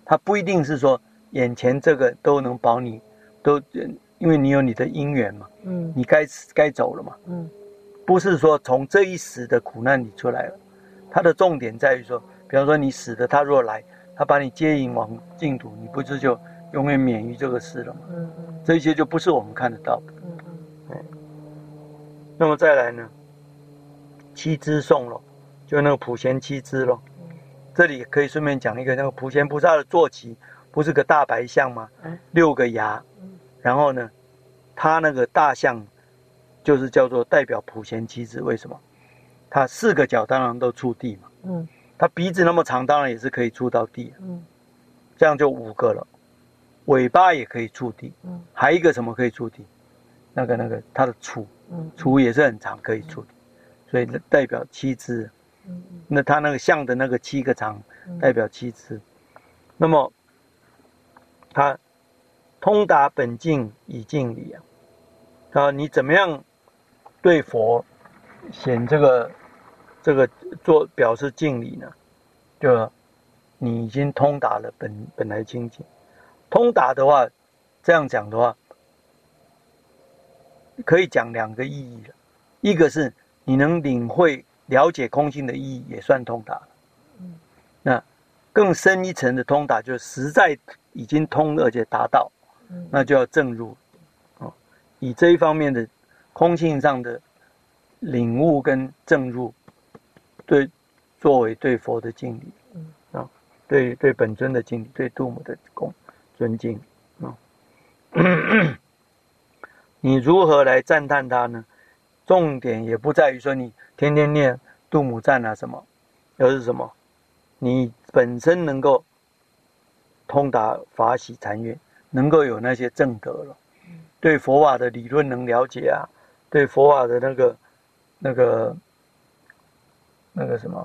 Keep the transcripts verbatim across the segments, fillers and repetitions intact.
它不一定是说眼前这个都能保你，都因为你有你的因缘嘛， 嗯， 你该该走了嘛， 嗯， 不是说从这一时的苦难里出来了。它的重点在于说，比方说你死的，他若来，他把你接引往净土，你不是就永远免于这个事了吗？ 嗯嗯， 这些就不是我们看得到的。 嗯嗯， 那么再来呢，七支颂咯，就那个普贤七支咯。这里可以顺便讲一个，那个普贤菩萨的坐骑不是个大白象吗？六个牙，然后呢，他那个大象就是叫做代表普贤七支，为什么？它四个角当然都触地嘛，嗯，它鼻子那么长，当然也是可以触到地，嗯，这样就五个了。尾巴也可以触地，嗯，还一个什么可以触地？那个那个它的触，嗯，触也是很长，可以触地，所以代表七支。嗯，那它那个象的那个七个长，代表七支。那么它通达本净以敬礼啊，啊，你怎么样对佛显这个这个做表示敬礼呢？就你已经通达了本本来清净。通达的话，这样讲的话，可以讲两个意义了。一个是你能领会了解空性的意义，也算通达了。嗯，那更深一层的通达，就是实在已经通而且达到，那就要证入。哦，以这一方面的空性上的领悟跟证入，对作为对佛的敬礼，嗯啊，对对本尊的敬礼，对度母的恭尊敬啊。你如何来赞叹它呢？重点也不在于说你天天念度母赞啊什么，而是什么？你本身能够通达法喜禅悦，能够有那些正德了，对佛法的理论能了解啊，对佛法的那个那个那个什么，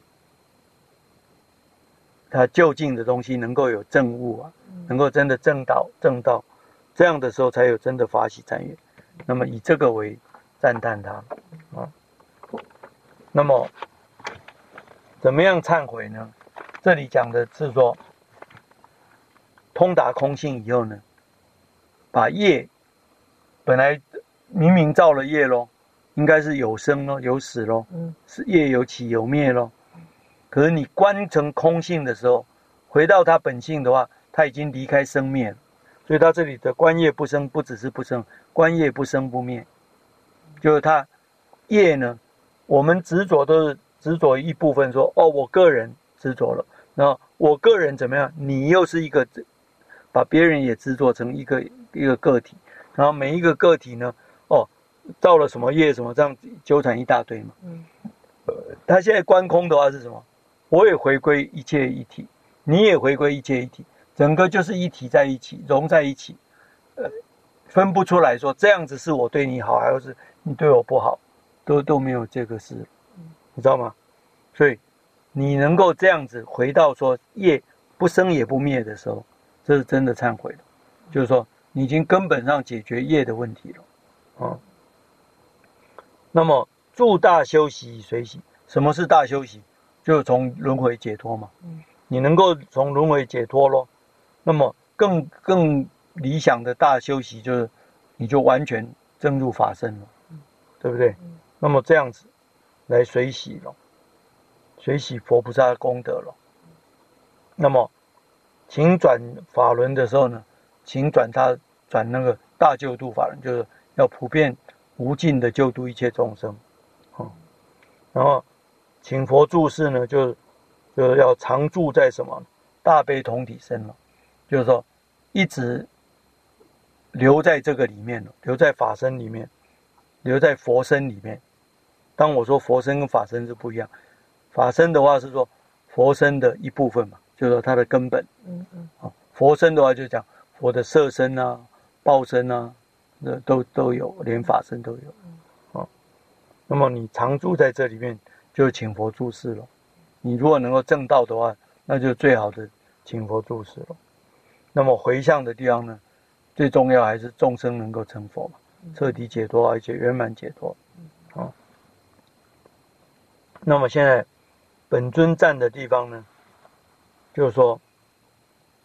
他究竟的东西能够有证悟啊，能够真的证道证道，这样的时候才有真的法喜禅悦。那么以这个为赞叹他啊。那么怎么样忏悔呢？这里讲的是说，通达空性以后呢，把业本来明明造了业咯，应该是有生咯，有死咯，是业有起有灭咯。可是你观成空性的时候，回到它本性的话，它已经离开生灭了。所以它这里的观业不生，不只是不生，观业不生不灭，就是它业呢，我们执着都是执着一部分说，哦，我个人执着了，然后我个人怎么样？你又是一个把别人也执着成一个一个个体，然后每一个个体呢，哦，造了什么业什么，这样纠缠一大堆嘛。嗯，他现在观空的话是什么？我也回归一切一体，你也回归一切一体，整个就是一体在一起，融在一起，呃，分不出来说这样子是我对你好，还是你对我不好，都都没有这个事，你知道吗？所以你能够这样子回到说业不生也不灭的时候，这是真的忏悔了，就是说你已经根本上解决业的问题了，啊。那么助大修习以随喜，什么是大修习？就是从轮回解脱嘛。你能够从轮回解脱咯，那么更更理想的大修习就是你就完全证入法身了，对不对？那么这样子来随喜了，随喜佛菩萨的功德了。那么请转法轮的时候呢，请转他转那个大救度法轮，就是要普遍无尽的救度一切众生，哦，然后请佛住世呢，就就是要常住在什么大悲同体身了，就是说一直留在这个里面了，留在法身里面，留在佛身里面。当我说佛身跟法身是不一样，法身的话是说佛身的一部分嘛，就是说它的根本。嗯嗯。啊，佛身的话就讲佛的色身啊、报身啊，都都有，连法身都有。啊，那么你常住在这里面，就请佛住世了。你如果能够证道的话，那就最好的请佛住世了。那么回向的地方呢，最重要还是众生能够成佛嘛，彻底解脱而且圆满解脱。啊，那么现在本尊站的地方呢，就是说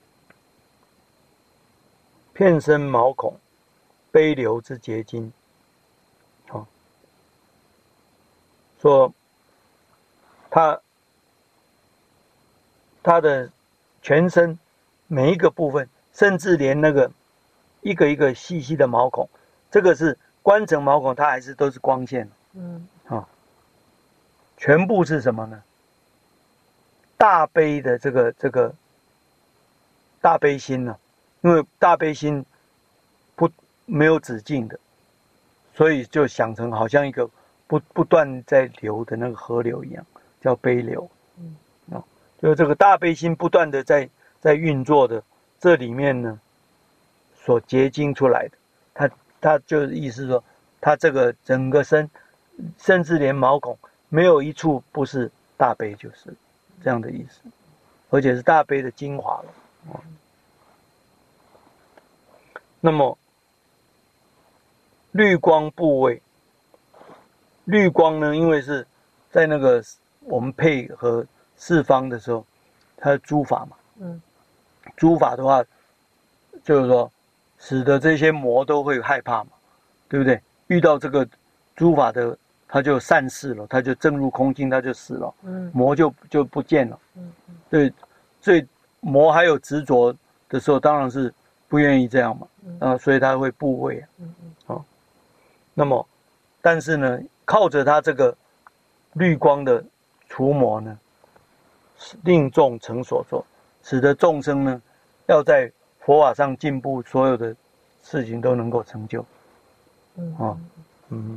遍身毛孔，悲流之结晶。哦，说他他的全身每一个部分，甚至连那个一个一个细细的毛孔，这个是冠层毛孔，它还是都是光线。嗯，啊，全部是什么呢？大悲的这个这个大悲心呢、啊？因为大悲心不没有止境的，所以就想成好像一个不不断在流的那个河流一样，叫悲流。嗯，啊，就是这个大悲心不断的在在运作的，这里面呢，所结晶出来的，它它就是意思说，它这个整个身，甚至连毛孔没有一处不是大悲，就是这样的意思，而且是大悲的精华了。哦，那么绿光部位，绿光呢，因为是在那个我们配合四方的时候，它是诸法嘛，嗯，诸法的话，就是说，使得这些魔都会害怕嘛，对不对？遇到这个诸法的，它就散逝了，它就证入空性，它就死了，嗯，魔就就不见了，嗯嗯，对，所以魔还有执着的时候，当然是不愿意这样嘛，啊，所以他会部位啊，嗯嗯，哦，那么，但是呢，靠着他这个绿光的除魔呢，令众成所作，使得众生呢，要在佛法上进步，所有的事情都能够成就，嗯，哦，嗯，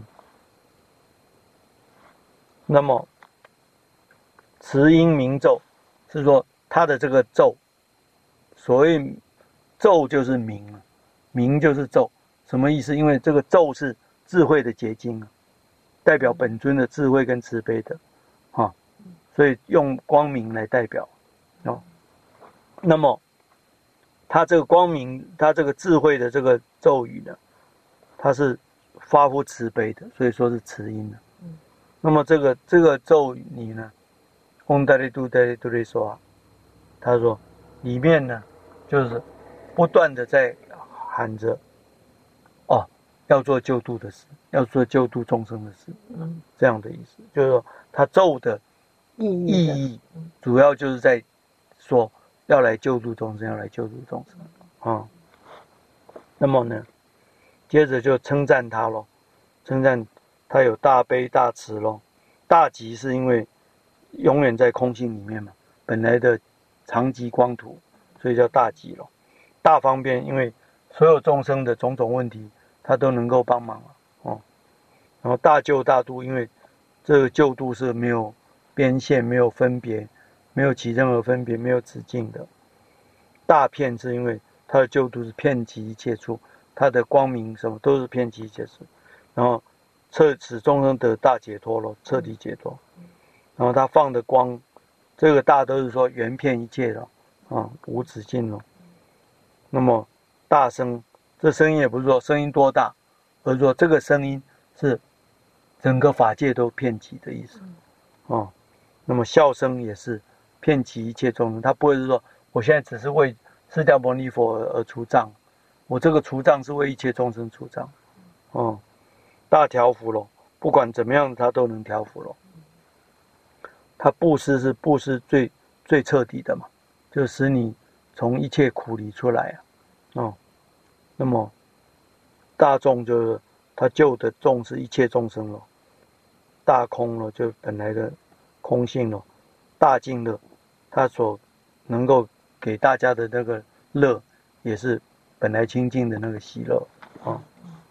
那么持音明咒是说他的这个咒，所谓咒就是明，明就是咒，什么意思？因为这个咒是智慧的结晶，代表本尊的智慧跟慈悲的，啊，所以用光明来代表，哦，那么他这个光明，他这个智慧的这个咒语呢，它是发乎慈悲的，所以说是慈音的。嗯，那么这个这个咒语呢，嗡达利嘟达利嘟利说，他说里面呢就是不断的在喊着，哦，要做救度的事，要做救度众生的事，嗯，这样的意思，就是说他咒的意义，意义主要就是在说要来救度众生，要来救度众生啊，嗯。那么呢，接着就称赞他咯，称赞他有大悲大慈咯，大寂是因为永远在空性里面嘛，本来的常寂光土，所以叫大寂咯。大方便，因为所有众生的种种问题，他都能够帮忙哦。然后大救大度，因为这个救度是没有边线、没有分别、没有起任何分别、没有止境的。大遍是因为他的救度是遍及一切处，他的光明什么都是遍及一切处，然后彻使众生得大解脱咯，彻底解脱。然后他放的光，这个大都是说圆遍一切了啊，无止境了。那么大声，这声音也不是说声音多大，而是说这个声音是整个法界都遍及的意思啊。那么笑声也是遍及一切众生，他不会是说我现在只是为释迦牟尼佛而除障，我这个除障是为一切众生除障，哦，大调伏咯，不管怎么样他都能调伏咯。他布施是布施最最彻底的嘛，就使你从一切苦里出来啊，哦，那么大众就是他救的众是一切众生咯，大空了就本来的空性咯，大净乐，他所能够给大家的那个乐，也是本来清净的那个喜乐啊，哦。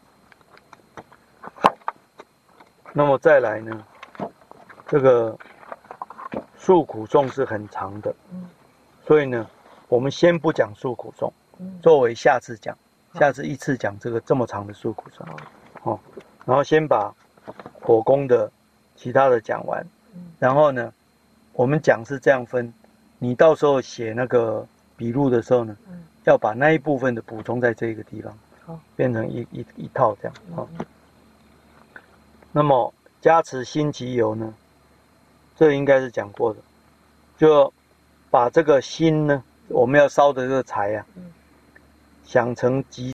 那么再来呢，这个诉苦颂是很长的，所以呢，我们先不讲诉苦颂，作为下次讲，下次一次讲这个这么长的诉苦颂，哦，然后先把火攻的其他的讲完，然后呢，我们讲是这样分，你到时候写那个笔录的时候呢，要把那一部分的补充在这个地方，好，变成一一一套这样啊。哦，那么加持心其油呢，这应该是讲过的，就把这个心呢，我们要烧的这个柴啊， 想成即